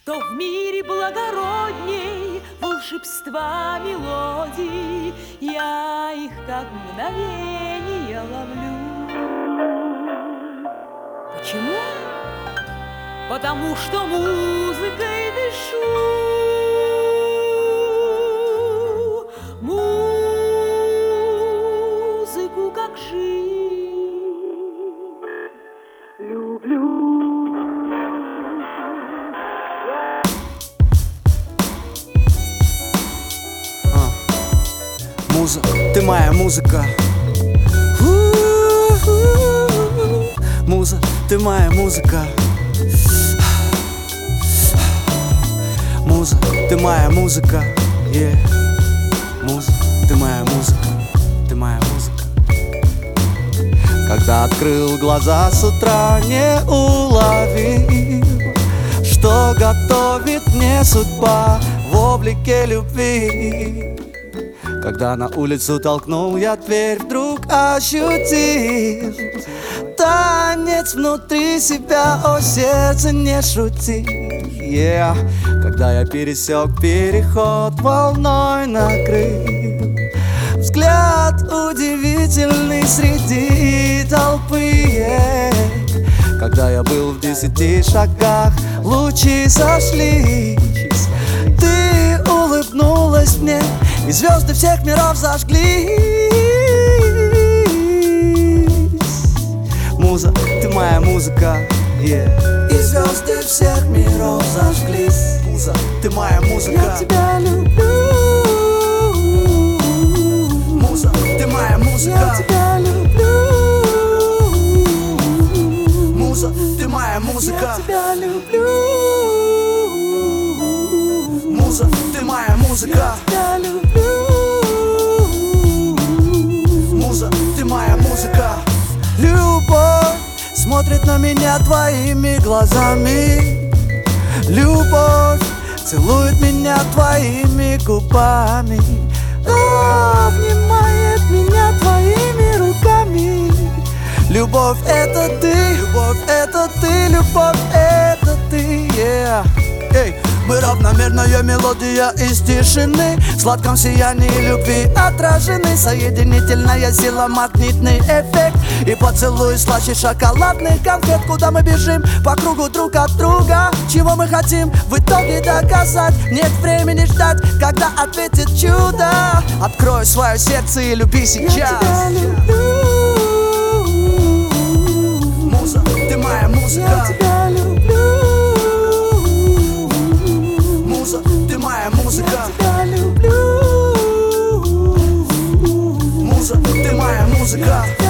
Что в мире благородней волшебства мелодий, я их как мгновение ловлю. Почему? Потому что музыкой дышу. Музыку как жизнь люблю. Ты моя музыка. Муза, ты моя музыка. Муза, ты моя музыка. Муза, ты моя музыка. Ты моя музыка. Когда открыл глаза с утра, не уловил, что готовит мне судьба в облике любви. Когда на улицу толкнул я дверь, вдруг ощутил танец внутри себя, о сердце не шути. Когда я пересек переход, волной накрыл взгляд удивительный среди толпы. Когда я был в 10 шагах, лучи сошли, ты улыбнулась мне, и звезды всех миров зажглись. Муза, ты моя музыка. И звезды всех миров зажглись. Муза, ты моя музыка. Я тебя люблю. Муза, ты моя музыка. Я тебя люблю. Муза, ты моя музыка. Я тебя люблю. Муза, ты моя музыка. Я тебя люблю. Муза, ты моя музыка. Любовь смотрит на меня твоими глазами. Любовь целует меня твоими губами, обнимает меня твоими руками. Любовь — это ты, любовь — это ты, любовь — это ты. Мы равномерная мелодия из тишины, в сладком сиянии любви отражены. Соединительная сила, магнитный эффект и поцелуй слаще шоколадных конфет. Куда мы бежим по кругу друг от друга? Чего мы хотим в итоге доказать? Нет времени ждать, когда ответит чудо. Открой свое сердце и люби сейчас. Я тебя люблю. Муза, ты моя музыка. Я тебя люблю. Муза, ты моя музыка. Я тебя люблю. Муза, ты моя музыка.